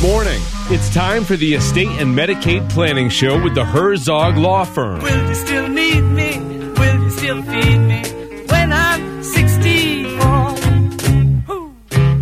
morning. It's time for the Estate and Medicaid Planning Show with the Herzog Law Firm. Will you still need me? Will you still feed me when I'm 64? Ooh.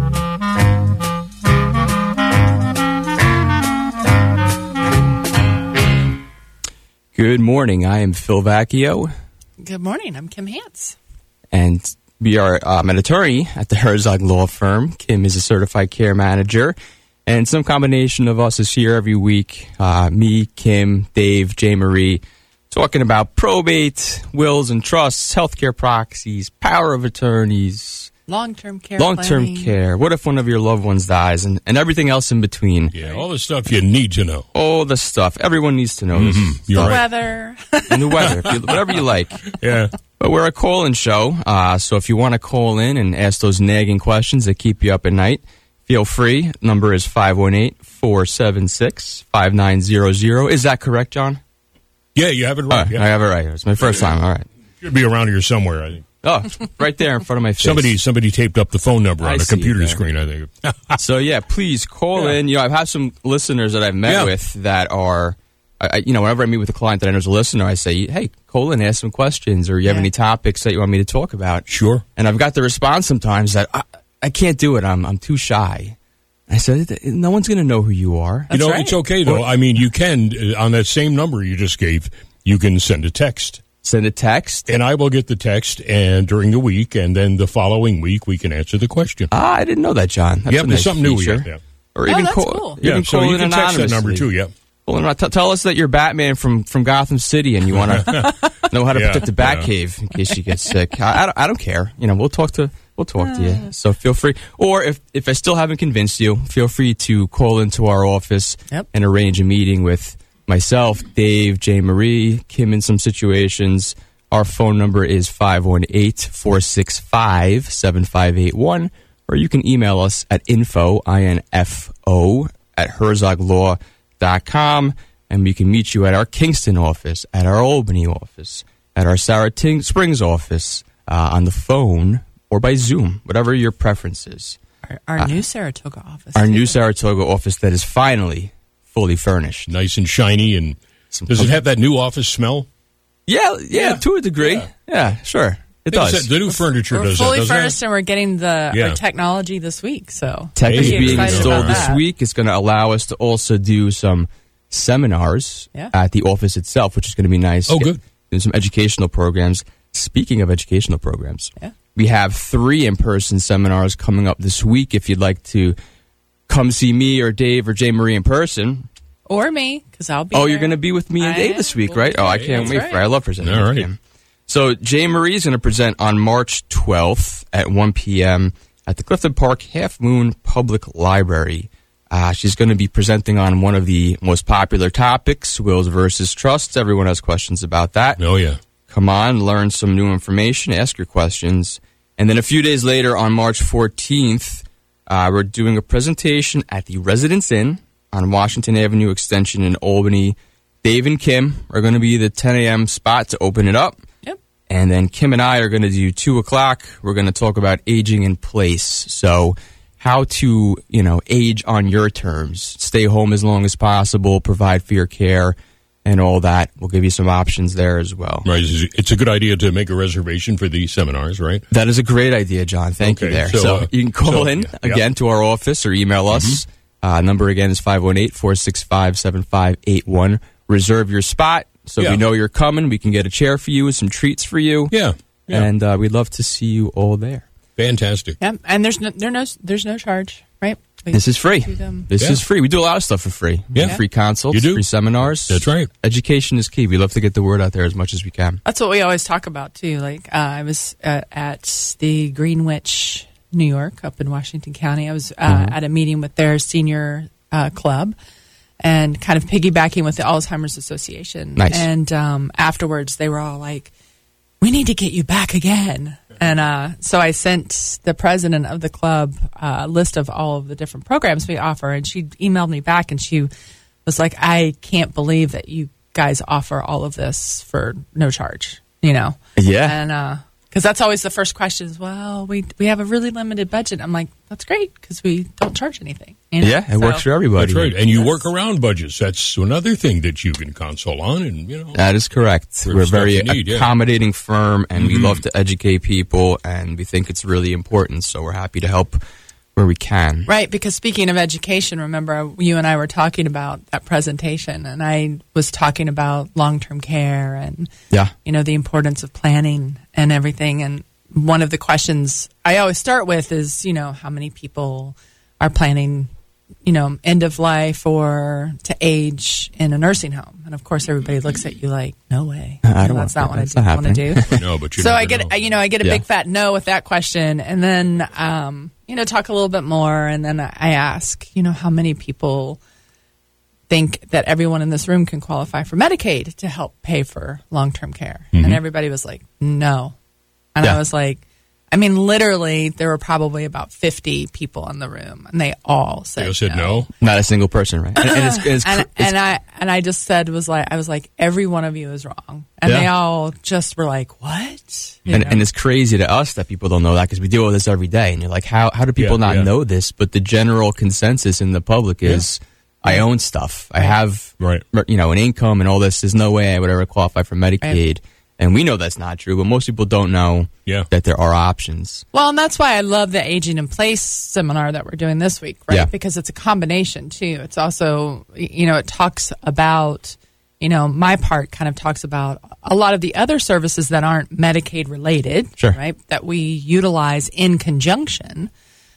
Good morning. I am Phil Vacchio. Good morning. I'm Kim Hance. And we are an attorney at the Herzog Law Firm. Kim is a certified care manager. And some combination of us is here every week. Me, Kim, Dave, J. Marie, talking about probate, wills and trusts, healthcare proxies, power of attorneys, long-term care. Long-term care. What if one of your loved ones dies? And everything else in between. Yeah, all the stuff you need to know. All the stuff. Everyone needs to know this stuff. The weather. And the weather. Whatever you like. Yeah. But we're a call-in show, so if you want to call in and ask those nagging questions that keep you up at night, feel free. Number is 518-476-5900. Is that correct, John? Yeah, you have it right. Yeah. I have it right here. It's my first time. All right. Should be around here somewhere, I think. Oh, right there in front of my face. Somebody taped up the phone number on a computer screen, I think. So, yeah, please call in. I've had some listeners that I've met with that are, whenever I meet with a client that I know is a listener, I say, hey, call in, ask some questions, or you have any topics that you want me to talk about. Sure. And I've got the response sometimes that I can't do it. I'm too shy. I said, no one's going to know who you are. That's right. It's okay, though. I mean, you can, on that same number you just gave, you can send a text. Send a text? And I will get the text and during the week, and then the following week we can answer the question. I didn't know that, John. That's there's something new we got. Yeah. Or even that's call, cool. You can so call you in can text that number, too, Tell us that you're Batman from Gotham City and you want to know how to protect the Batcave in case you get sick. I don't care. We'll talk to you. So feel free. Or if I still haven't convinced you, feel free to call into our office and arrange a meeting with myself, Dave, J. Marie, Kim in some situations. Our phone number is 518-465-7581. Or you can email us at info@herzoglaw.com. And we can meet you at our Kingston office, at our Albany office, at our Saratoga Springs office, on the phone, or by Zoom, whatever your preference is. Our new Saratoga office. Our new Saratoga office that is finally fully furnished. Nice and shiny. And does it have that new office smell? Yeah, to a degree. Yeah, sure. It does. The new furniture does that. We're fully furnished, and we're getting our technology this week. So tech is being installed this week. It's going to allow us to also do some seminars at the office itself, which is going to be nice. Oh, good. Do some educational programs. Speaking of educational programs, we have 3 in-person seminars coming up this week. If you'd like to come see me or Dave or J. Marie in person. Or me, because I'll be there. You're going to be with me and Dave this week, right? I can't wait for it. I love presenting with him. So J. Marie is going to present on March 12th at 1 p.m. at the Clifton Park Half Moon Public Library. She's going to be presenting on one of the most popular topics, wills versus trusts. Everyone has questions about that. Oh, yeah. Come on, learn some new information, ask your questions. And then a few days later, on March 14th, we're doing a presentation at the Residence Inn on Washington Avenue Extension in Albany. Dave and Kim are going to be the 10 a.m. spot to open it up. Yep. And then Kim and I are going to do 2 o'clock. We're going to talk about aging in place. So how to, age on your terms. Stay home as long as possible, provide for your care, and all that. We'll give you some options there as well. Right. It's a good idea to make a reservation for these seminars, right? That is a great idea, John. Thank you there. So you can call in again to our office or email us. Number again is 518-465-7581. Reserve your spot so we know you're coming. We can get a chair for you with some treats for you. Yeah. And we'd love to see you all there. Fantastic. Yeah, and there's no charge, right? This is free. This is free. We do a lot of stuff for free. Yeah. Free consults, You do. free seminars. That's right. Education is key. We love to get the word out there as much as we can. That's what we always talk about, too. Like, I was at the Greenwich, New York, up in Washington County. I was at a meeting with their senior club and kind of piggybacking with the Alzheimer's Association. Nice. And afterwards, they were all like, we need to get you back again. And so I sent the president of the club a list of all of the different programs we offer, and she emailed me back, and she was like, I can't believe that you guys offer all of this for no charge, Yeah. And Because that's always the first question is, well, we have a really limited budget. I'm like, that's great because we don't charge anything. You know? Yeah, it works for everybody. That's right. And you work around budgets. That's another thing that you can console on. And That is correct. We're a very accommodating firm, and we love to educate people, and we think it's really important. So we're happy to help where we can. Right, because speaking of education, remember you and I were talking about that presentation, and I was talking about long-term care and the importance of planning and everything. And one of the questions I always start with is, how many people are planning, end of life or to age in a nursing home? And of course, everybody looks at you like, no way. That's not what I want to do. No, but so I get a big fat no with that question, and then talk a little bit more, and then I ask, how many people think that everyone in this room can qualify for Medicaid to help pay for long-term care? And everybody was like, no. And I was like, literally, there were probably about 50 people in the room, and they all said no. Not a single person, right? And I just said, I was like, every one of you is wrong. And they all just were like, what? And it's crazy to us that people don't know that because we deal with this every day. And you're like, how do people not know this? But the general consensus in the public is, I own stuff. I have, an income and all this. There's no way I would ever qualify for Medicaid. Right. And we know that's not true, but most people don't know that there are options. Well, and that's why I love the Aging in Place seminar that we're doing this week, right? Yeah. Because it's a combination, too. It's also, it talks about, my part kind of talks about a lot of the other services that aren't Medicaid related, right? That we utilize in conjunction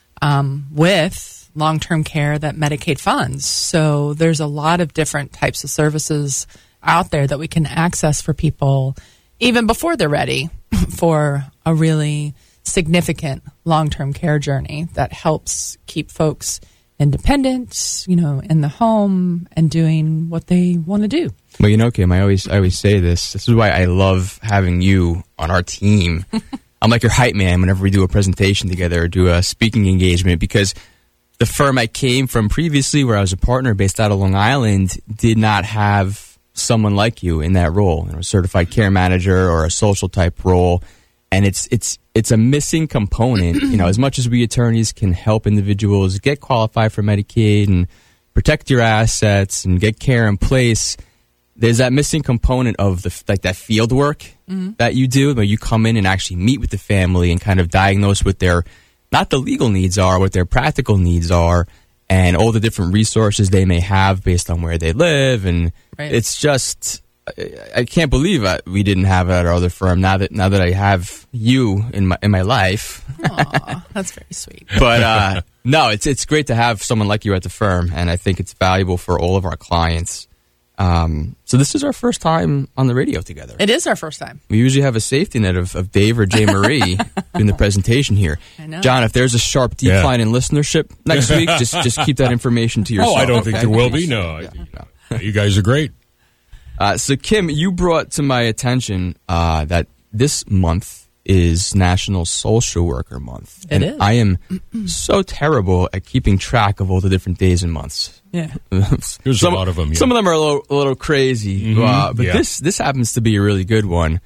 with long-term care that Medicaid funds. So there's a lot of different types of services out there that we can access for people even before they're ready for a really significant long-term care journey that helps keep folks independent, in the home and doing what they want to do. Well, Kim, I always say this. This is why I love having you on our team. I'm like your hype man whenever we do a presentation together or do a speaking engagement, because the firm I came from previously, where I was a partner based out of Long Island, did not have someone like you in that role, a certified care manager or a social type role. And it's a missing component. As much as we attorneys can help individuals get qualified for Medicaid and protect your assets and get care in place, there's that missing component of that field work that you do, where you come in and actually meet with the family and kind of diagnose what their, not the legal needs are, what their practical needs are, and all the different resources they may have based on where they live. And it's just, I can't believe we didn't have it at our other firm. Now that I have you in my life. Aw, that's very sweet. But no, it's great to have someone like you at the firm, and I think it's valuable for all of our clients. So this is our first time on the radio together. It is our first time. We usually have a safety net of Dave or Jay Marie doing the presentation here. I know. John, if there's a sharp decline in listenership next week, just keep that information to yourself. Oh, I don't think there will be. No. You guys are great. So, Kim, you brought to my attention that this month is National Social Worker Month. It is. I am so terrible at keeping track of all the different days and months. Yeah. There's a lot of them. Yeah. Some of them are a little crazy, but this happens to be a really good one.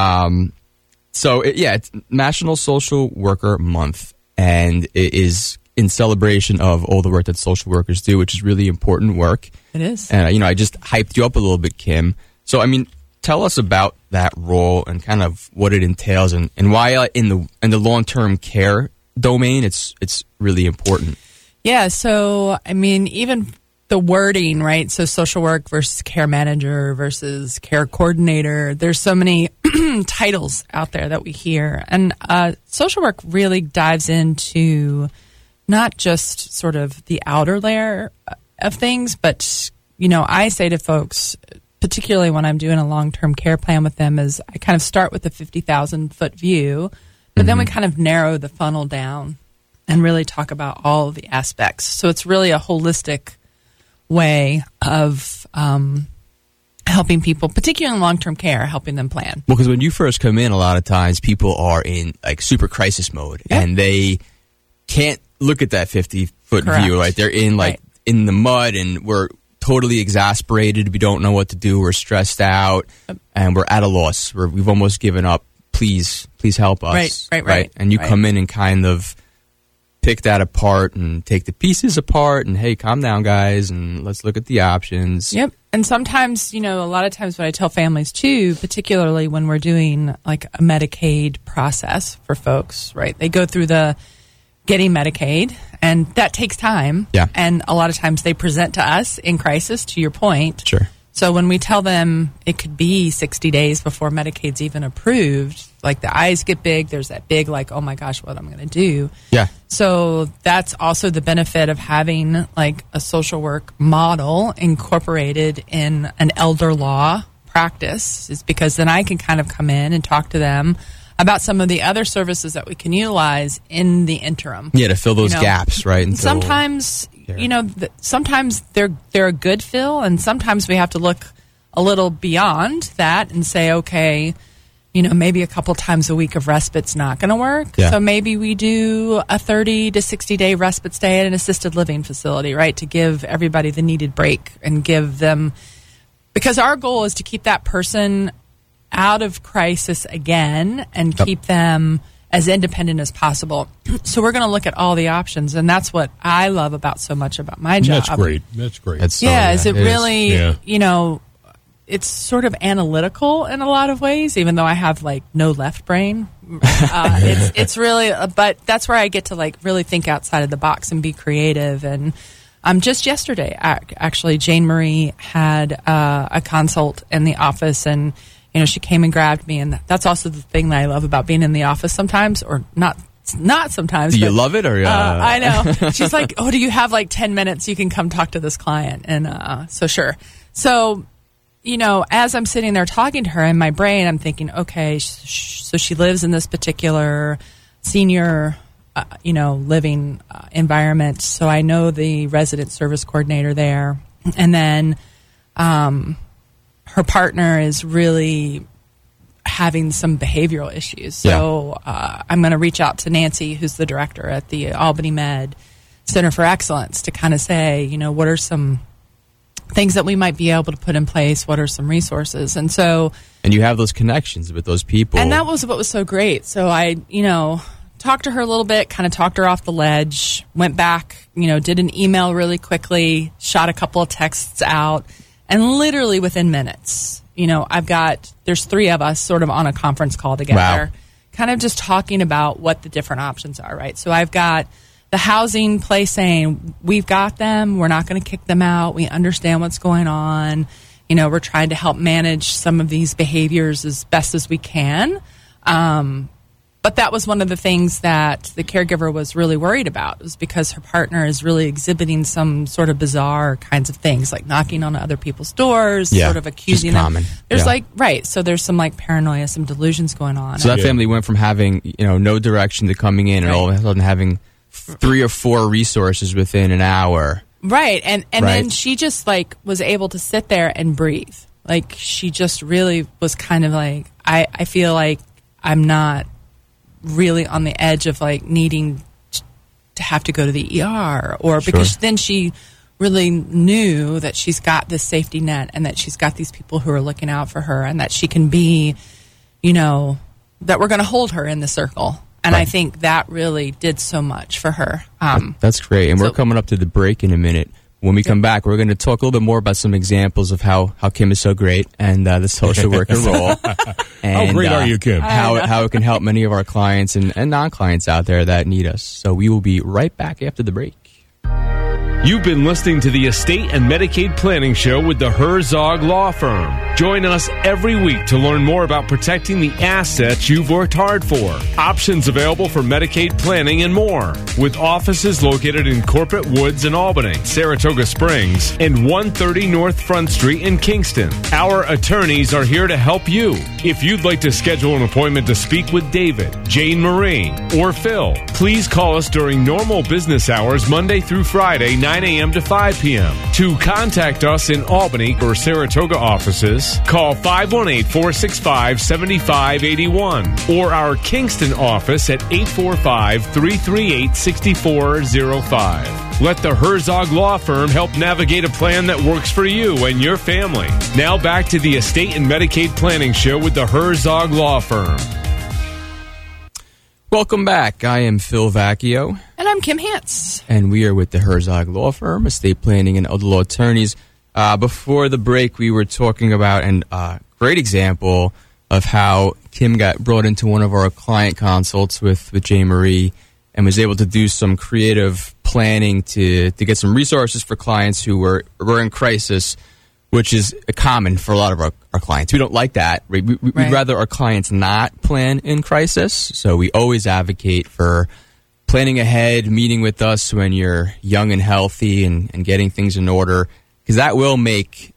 It's National Social Worker Month, and it is in celebration of all the work that social workers do, which is really important work. It is. And, I just hyped you up a little bit, Kim. So, tell us about that role and kind of what it entails and why in the long-term care domain it's really important. Yeah, so, even the wording, right? So social work versus care manager versus care coordinator. There's so many titles out there that we hear. And social work really dives into not just sort of the outer layer of things, but, I say to folks, particularly when I'm doing a long-term care plan with them, is I kind of start with the 50,000-foot view, but then we kind of narrow the funnel down and really talk about all of the aspects. So it's really a holistic way of helping people, particularly in long-term care, helping them plan. Well, because when you first come in, a lot of times people are in super crisis mode, and they can't look at that 50-foot view. Right? They're in in the mud, and we're totally exasperated. We don't know what to do. We're stressed out, and we're at a loss. We've almost given up please help us. Right. And you come in and kind of pick that apart and take the pieces apart and, hey, calm down, guys, and let's look at the options. Yep. And sometimes, a lot of times what I tell families too, particularly when we're doing like a Medicaid process for folks, right? They go through the getting Medicaid, and that takes time. Yeah. And a lot of times they present to us in crisis, to your point. Sure. So when we tell them it could be 60 days before Medicaid's even approved, like the eyes get big, there's that big like, oh my gosh, what am I going to do? Yeah. So that's also the benefit of having like a social work model incorporated in an elder law practice, is because then I can kind of come in and talk to them about some of the other services that we can utilize in the interim. Yeah, to fill those gaps, right? Until sometimes, sometimes they're a good fill, and sometimes we have to look a little beyond that and say, okay, maybe a couple times a week of respite's not going to work. Yeah. So maybe we do a 30 to 60-day respite stay at an assisted living facility, right, to give everybody the needed break and give them, because our goal is to keep that person out of crisis again and keep them as independent as possible. So we're going to look at all the options, and that's what I love about so much about my job. That's great. Is it really, it's sort of analytical in a lot of ways, even though I have like no left brain. It's really, but that's where I get to like really think outside of the box and be creative. And just yesterday, actually, Jane Marie had a consult in the office, and she came and grabbed me, and that's also the thing that I love about being in the office sometimes, or not sometimes. Do you love it, or? I know. She's like, oh, do you have like 10 minutes? You can come talk to this client. And so sure. So, as I'm sitting there talking to her, in my brain, I'm thinking, okay, so she lives in this particular senior, living environment. So I know the resident service coordinator there. And then her partner is really having some behavioral issues. So I'm going to reach out to Nancy, who's the director at the Albany Med Center for Excellence, to kind of say, what are some things that we might be able to put in place? What are some resources? And you have those connections with those people. And that was what was so great. So I, talked to her a little bit, kind of talked her off the ledge, went back, did an email really quickly, shot a couple of texts out. And literally within minutes, there's 3 of us sort of on a conference call together, kind of just talking about what the different options are, right? So I've got the housing place saying, we've got them, we're not going to kick them out, we understand what's going on, we're trying to help manage some of these behaviors as best as we can. But that was one of the things that the caregiver was really worried about, was because her partner is really exhibiting some sort of bizarre kinds of things, like knocking on other people's doors, sort of accusing them. There's so there's some like paranoia, some delusions going on. So that family went from having, no direction to coming in and all of a sudden having 3 or 4 resources within an hour. Right. And then she just like was able to sit there and breathe. Like she just really was kind of like, I feel like I'm not really on the edge of like needing to have to go to the ER, or because then she really knew that she's got this safety net and that she's got these people who are looking out for her, and that she can be, that we're going to hold her in the circle. And I think that really did so much for her. That's great. And we're coming up to the break in a minute. When we come back, we're going to talk a little bit more about some examples of how Kim is so great and the social worker role. And, how great are you, Kim? How it can help many of our clients and non-clients out there that need us. So we will be right back after the break. You've been listening to the Estate and Medicaid Planning Show with the Herzog Law Firm. Join us every week to learn more about protecting the assets you've worked hard for, options available for Medicaid planning, and more. With offices located in Corporate Woods in Albany, Saratoga Springs, and 130 North Front Street in Kingston. Our attorneys are here to help you. If you'd like to schedule an appointment to speak with David, Jane Marie, or Phil, please call us during normal business hours Monday through Friday, 9 a.m. to 5 p.m. To contact us in Albany or Saratoga offices, call 518-465-7581 or our Kingston office at 845-338-6405. Let the Herzog Law Firm help navigate a plan that works for you and your family. Now back to the Estate and Medicaid Planning Show with the Herzog Law Firm. Welcome back. I am Phil Vacchio. And I'm Kim Hance. And we are with the Herzog Law Firm, estate planning and other law attorneys. Before the break, we were talking about a great example of how Kim got brought into one of our client consults with Jay Marie and was able to do some creative planning to get some resources for clients who were in crisis, which is common for a lot of our clients. We don't like that. We'd rather our clients not plan in crisis. So we always advocate for planning ahead, meeting with us when you're young and healthy and getting things in order, because that will make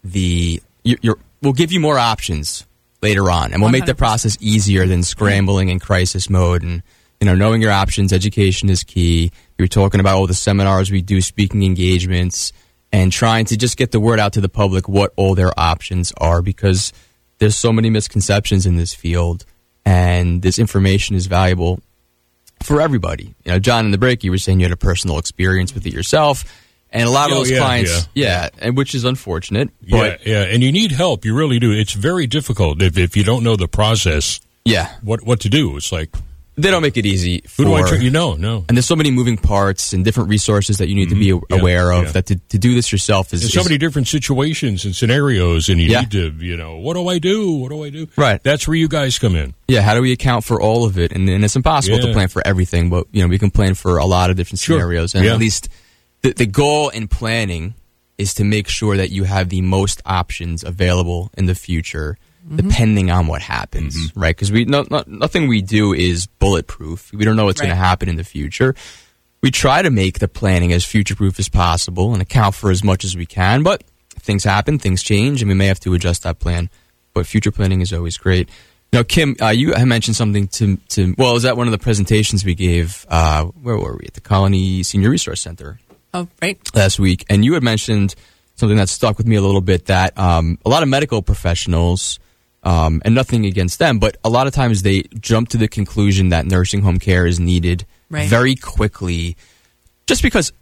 we'll give you more options later on, and we'll make the process easier than scrambling in crisis mode. And knowing your options, education is key. We were talking about all the seminars we do, speaking engagements, and trying to just get the word out to the public what all their options are, because there's so many misconceptions in this field, and this information is valuable for everybody. John, in the break, you were saying you had a personal experience with it yourself, and a lot of those clients, and which is unfortunate. But and you need help. You really do. It's very difficult if you don't know the process. Yeah, what to do? It's like they don't make it easy. Who do I try? No. And there's so many moving parts and different resources that you need to be aware of. That to do this yourself is so many different situations and scenarios, and you need to, what do I do? What do I do? Right. That's where you guys come in. Yeah. How do we account for all of it? And it's impossible to plan for everything, but we can plan for a lot of different scenarios. And at least the goal in planning is to make sure that you have the most options available in the future, depending on what happens, right? Because nothing we do is bulletproof. We don't know what's going to happen in the future. We try to make the planning as future-proof as possible and account for as much as we can, but things happen, things change, and we may have to adjust that plan. But future planning is always great. Now, Kim, you had mentioned something well, was that one of the presentations we gave, where were we? At the Colony Senior Resource Center. Oh, right. Last week. And you had mentioned something that stuck with me a little bit, that a lot of medical professionals, and nothing against them, but a lot of times they jump to the conclusion that nursing home care is needed very quickly, just because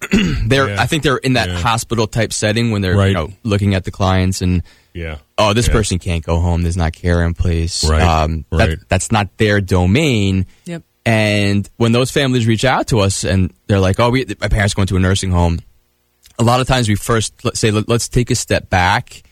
I think they're in that hospital type setting when they're looking at the clients and this person can't go home, there's not care in place. That's not their domain. Yep. And when those families reach out to us and they're like, my parents going to a nursing home, a lot of times we first let's take a step back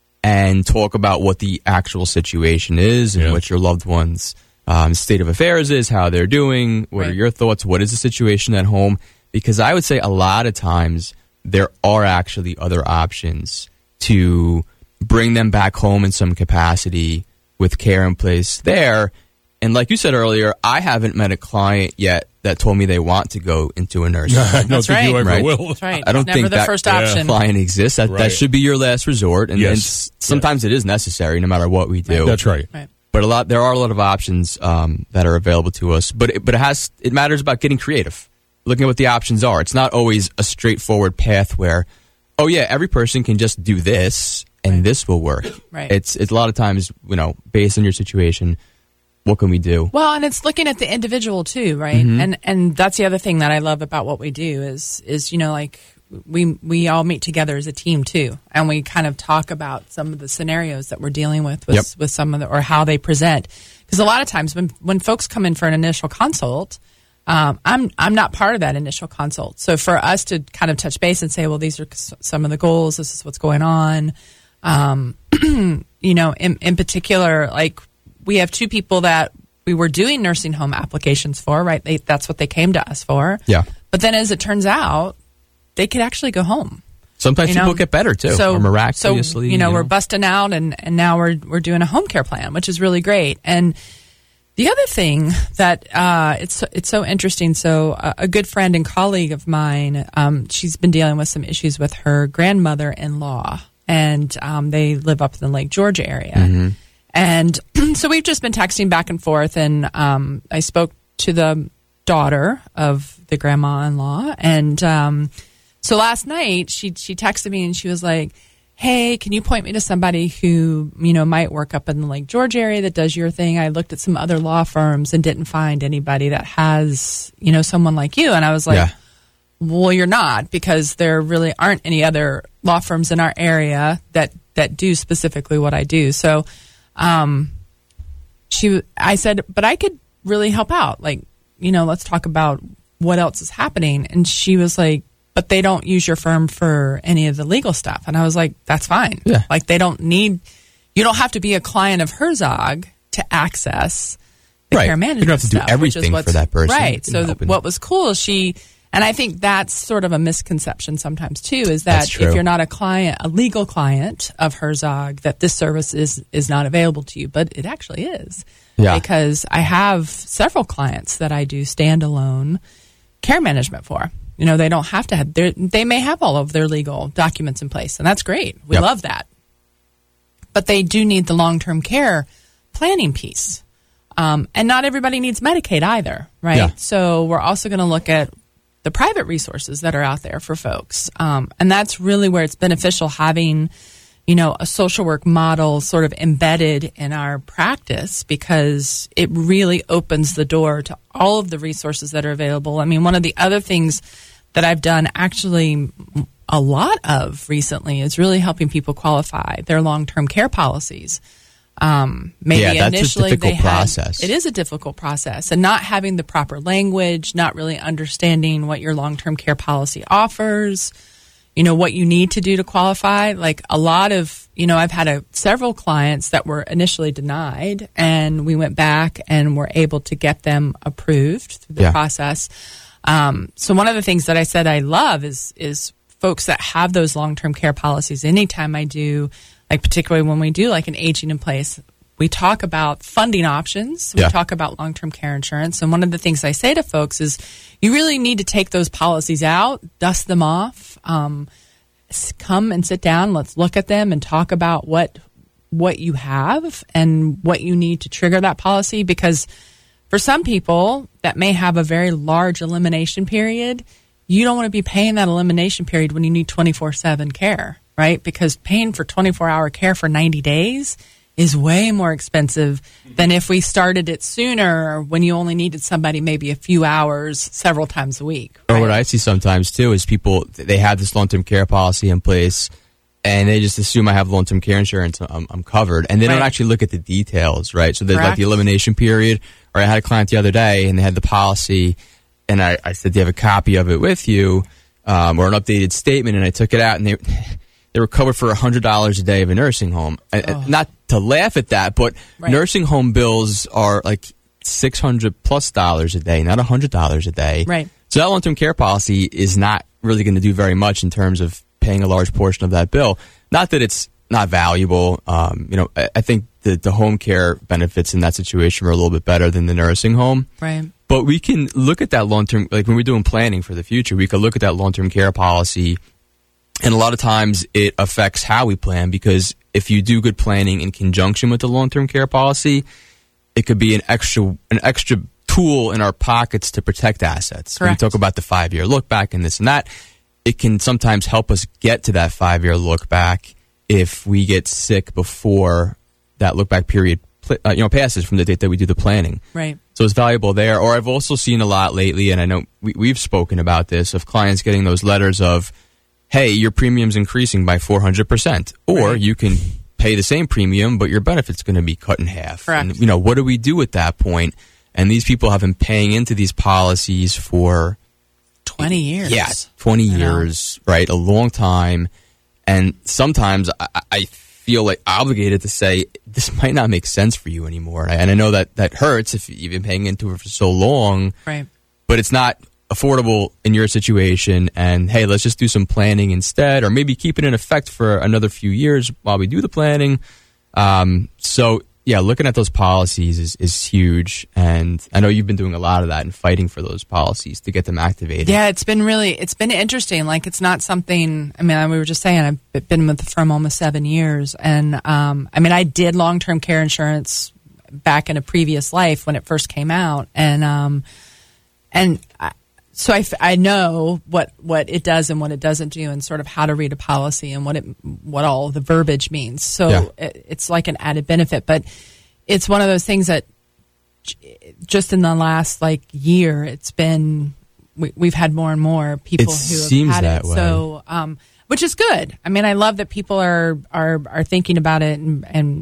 and talk about what the actual situation is and what your loved one's state of affairs is, how they're doing, what are your thoughts, what is the situation at home? Because I would say a lot of times there are actually other options to bring them back home in some capacity with care in place there. And like you said earlier, I haven't met a client yet that told me they want to go into a nursing home. I don't think you ever will. That's right. I don't think the first option. Client exists. That should be your last resort. And sometimes it is necessary, no matter what we do. That's right. But there are a lot of options that are available to us. But it matters about getting creative, looking at what the options are. It's not always a straightforward path where, every person can just do this and this will work. Right. It's a lot of times, based on your situation, what can we do? Well, and it's looking at the individual too, right? And that's the other thing that I love about what we do is like we all meet together as a team too, and we kind of talk about some of the scenarios that we're dealing with some of the, or how they present. Because a lot of times when folks come in for an initial consult, I'm not part of that initial consult. So for us to kind of touch base and say, well, these are some of the goals. This is what's going on. In particular, like, we have two people that we were doing nursing home applications for, right? That's what they came to us for. Yeah. But then as it turns out, they could actually go home. Sometimes people get better too, or miraculously. So, we're busting out and now we're doing a home care plan, which is really great. And the other thing that it's so interesting. So a good friend and colleague of mine, she's been dealing with some issues with her grandmother-in-law, and they live up in the Lake George area. And so we've just been texting back and forth, and I spoke to the daughter of the grandma-in-law, and so last night she texted me and she was like, hey, can you point me to somebody who might work up in the Lake George area that does your thing? I looked at some other law firms and didn't find anybody that has someone like you. And I was like, well, you're not, because there really aren't any other law firms in our area that do specifically what I do. So I said, but I could really help out. Like, let's talk about what else is happening. And she was like, but they don't use your firm for any of the legal stuff. And I was like, that's fine. Yeah. Like you don't have to be a client of Herzog to access the care management You don't have to do stuff, everything for that person. Right. So what was cool is and I think that's sort of a misconception sometimes too, is that if you're not a legal client of Herzog, that this service is not available to you, but it actually is. Yeah. Because I have several clients that I do standalone care management for. They don't have to they may have all of their legal documents in place, and that's great. We love that. But they do need the long-term care planning piece. And not everybody needs Medicaid either, right? Yeah. So we're also going to look at the private resources that are out there for folks. And that's really where it's beneficial having, a social work model sort of embedded in our practice, because it really opens the door to all of the resources that are available. I mean, one of the other things that I've done actually a lot of recently is really helping people qualify their long-term care policies. Maybe that's initially a difficult process. It is a difficult process, and not having the proper language, not really understanding what your long-term care policy offers, what you need to do to qualify. Like a lot of, I've had several clients that were initially denied, and we went back and were able to get them approved through the process. So one of the things that I said I love is folks that have those long-term care policies. Anytime I do, like particularly when we do like an aging in place, we talk about funding options. We talk about long-term care insurance. And one of the things I say to folks is you really need to take those policies out, dust them off, come and sit down. Let's look at them and talk about what you have and what you need to trigger that policy. Because for some people that may have a very large elimination period, you don't want to be paying that elimination period when you need 24/7 care, right? Because paying for 24-hour care for 90 days is way more expensive than if we started it sooner when you only needed somebody maybe a few hours several times a week. Right? Or what I see sometimes too is people, they have this long-term care policy in place and they just assume I have long-term care insurance, I'm covered. And they don't actually look at the details, right? So there's like the elimination period, or I had a client the other day and they had the policy and I said, do you have a copy of it with you, or an updated statement? And I took it out and they were covered for $100 a day of a nursing home. Not to laugh at that, but nursing home bills are like $600+ a day, not $100 a day. Right. So that long-term care policy is not really going to do very much in terms of paying a large portion of that bill. Not that it's not valuable. I think the home care benefits in that situation are a little bit better than the nursing home. Right. But we can look at that long-term, like when we're doing planning for the future, we could look at that long-term care policy. And a lot of times it affects how we plan, because if you do good planning in conjunction with the long-term care policy, it could be an extra tool in our pockets to protect assets. Correct. When we talk about the 5-year look back and this and that, it can sometimes help us get to that 5-year look back if we get sick before that look back period passes from the date that we do the planning. Right. So it's valuable there. Or I've also seen a lot lately, and I know we've spoken about this, of clients getting those letters of, hey, your premium's increasing by 400%. Or you can pay the same premium, but your benefit's going to be cut in half. Correct. And, what do we do at that point? And these people have been paying into these policies for 20 years. Yeah, 20 years, right? A long time. And sometimes I feel like obligated to say, this might not make sense for you anymore. And I know that hurts if you've been paying into it for so long. Right. But it's not affordable in your situation, and hey, let's just do some planning instead, or maybe keep it in effect for another few years while we do the planning. So yeah, looking at those policies is huge, and I know you've been doing a lot of that and fighting for those policies to get them activated. Yeah, it's been interesting. Like, it's not something, we were just saying, I've been with the firm almost 7 years, and I did long-term care insurance back in a previous life when it first came out, so I know what it does and what it doesn't do, and sort of how to read a policy and what all the verbiage means. So it's like an added benefit, but it's one of those things that just in the last year, it's been we've had more and more people who have had it. Way. So which is good. I love that people are thinking about it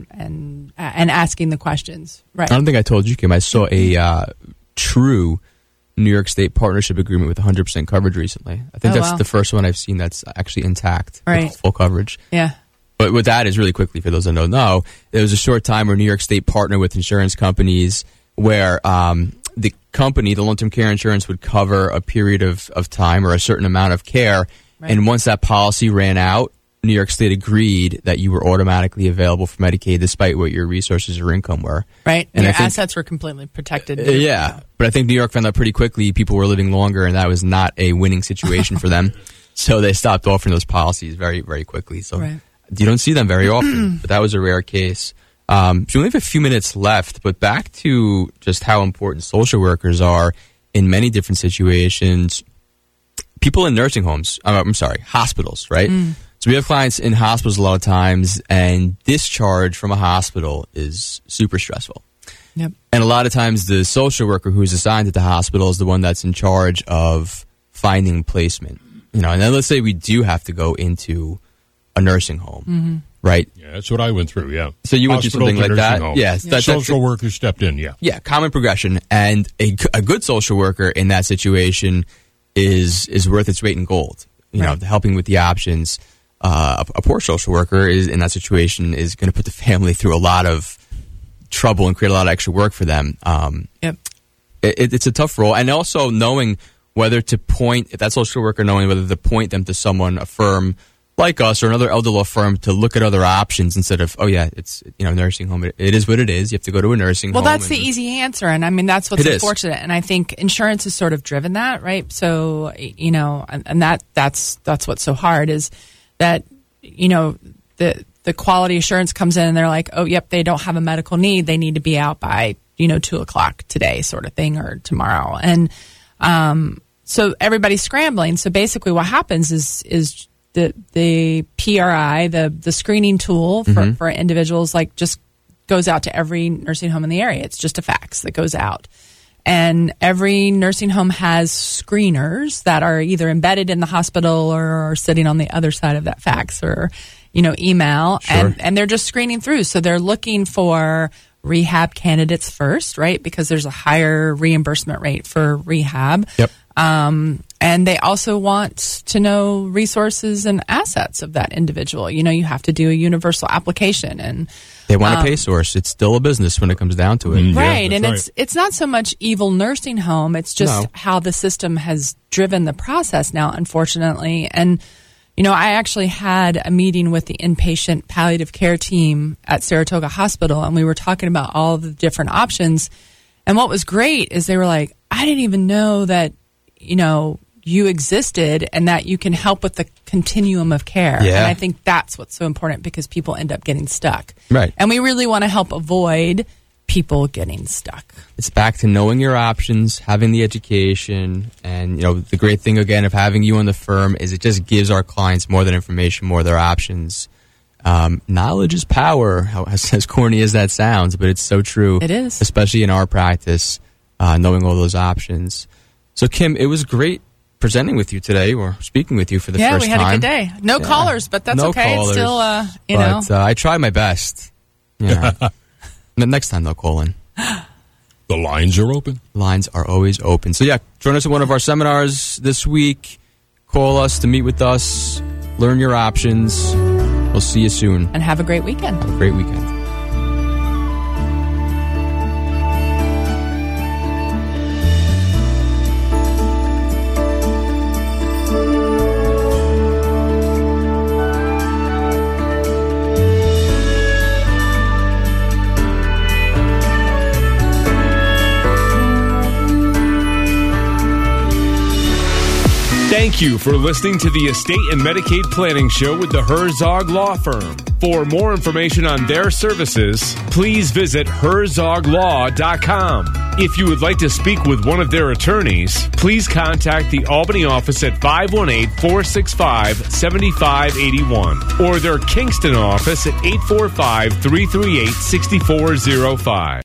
and asking the questions. Right. I don't think I told you, Kim. I saw a true New York State partnership agreement with 100% coverage recently. I think that's the first one I've seen that's actually intact with full coverage. Yeah. But what that is, really quickly, for those that don't know, there was a short time where New York State partnered with insurance companies where the company, the long-term care insurance, would cover a period of time or a certain amount of care. Right. And once that policy ran out, New York State agreed that you were automatically available for Medicaid despite what your resources or income were. Right. And your assets were completely protected. Yeah. But I think New York found out pretty quickly people were living longer, and that was not a winning situation for them. So they stopped offering those policies very, very quickly. So you don't see them very often, but that was a rare case. So we only have a few minutes left, but back to just how important social workers are in many different situations. People in nursing homes, hospitals, right? So we have clients in hospitals a lot of times, and discharge from a hospital is super stressful. Yep. And a lot of times the social worker who's assigned to the hospital is the one that's in charge of finding placement. And then let's say we do have to go into a nursing home, right? Yeah, that's what I went through, yeah. So you went through something like that? Home. Yes. Yeah. Social worker stepped in, yeah. Yeah, common progression. And a good social worker in that situation is worth its weight in gold. You know, helping with the options. A poor social worker in that situation is going to put the family through a lot of trouble and create a lot of extra work for them. It's a tough role. And also knowing whether to point, if that social worker knowing whether to point them to someone, a firm like us or another elder law firm, to look at other options instead of, it's, nursing home. It is what it is. You have to go to a nursing home. Well, that's the easy answer. And I mean, that's what's unfortunate. And I think insurance has sort of driven that, right? So, and that's what's so hard is that, the quality assurance comes in and they're like, oh, yep, they don't have a medical need. They need to be out by, 2:00 today sort of thing, or tomorrow. And so everybody's scrambling. So basically what happens is the PRI, the screening tool for individuals, like, just goes out to every nursing home in the area. It's just a fax that goes out. And every nursing home has screeners that are either embedded in the hospital or sitting on the other side of that fax or, email. Sure. And they're just screening through. So they're looking for rehab candidates first, right? Because there's a higher reimbursement rate for rehab. Yep. And they also want to know resources and assets of that individual. You have to do a universal application, and they want a pay source. It's still a business when it comes down to it. Right. And it's not so much evil nursing home. It's just how the system has driven the process now, unfortunately. And, I actually had a meeting with the inpatient palliative care team at Saratoga Hospital, and we were talking about all of the different options. And what was great is they were like, I didn't even know that, you existed and that you can help with the continuum of care. Yeah. And I think that's what's so important, because people end up getting stuck. Right. And we really want to help avoid people getting stuck. It's back to knowing your options, having the education, and the great thing again of having you on the firm is it just gives our clients more than information, more of their options. Knowledge is power, as corny as that sounds, but it's so true. It is. Especially in our practice, knowing all those options. So, Kim, it was great presenting with you today, or speaking with you for the first time. Yeah, we had a good day. No callers, but that's okay. Callers, it's still, I tried my best. Next time they'll call in. The lines are open. Lines are always open. So, join us at one of our seminars this week. Call us to meet with us. Learn your options. We'll see you soon. And have a great weekend. Have a great weekend. Thank you for listening to the Estate and Medicaid Planning Show with the Herzog Law Firm. For more information on their services, please visit herzoglaw.com. If you would like to speak with one of their attorneys, please contact the Albany office at 518-465-7581 or their Kingston office at 845-338-6405.